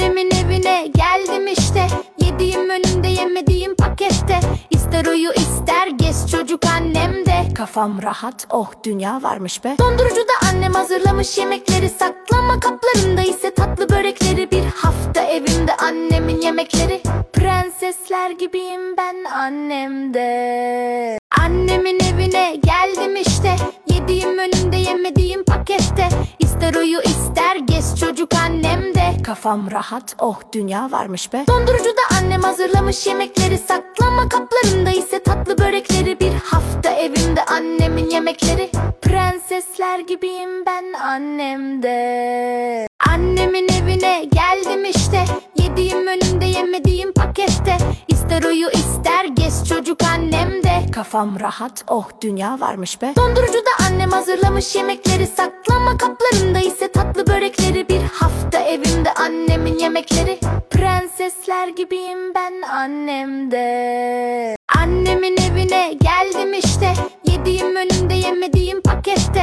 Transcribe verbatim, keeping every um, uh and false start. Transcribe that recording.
Annemin evine geldim işte, yediğim önümde yemediğim pakette. İster uyu ister gez çocuk annemde. Kafam rahat, oh dünya varmış be. Dondurucuda annem hazırlamış yemekleri, saklama kaplarında ise tatlı börekleri. Bir hafta evimde annemin yemekleri, prensesler gibiyim ben annemde. Annemin evine geldim işte, yediğim önümde yemediğim pakette. İster uyu ister gez çocuk annemde. Kafam rahat, oh dünya varmış be. Dondurucuda annem hazırlamış yemekleri, saklama kaplarında ise tatlı börekleri. Bir hafta evimde annemin yemekleri, prensesler gibiyim ben annemde. Annemin evine geldim işte, yediğim önümde yemediğim pakette. İster uyu ister gez çocuk annemde. Kafam rahat, oh dünya varmış be. Dondurucuda annem hazırlamış yemekleri, saklama kaplarında ise tatlı börekleri. Bir hafta evimde annemin yemekleri, prensesler gibiyim ben annemde. Annemin evine geldim işte,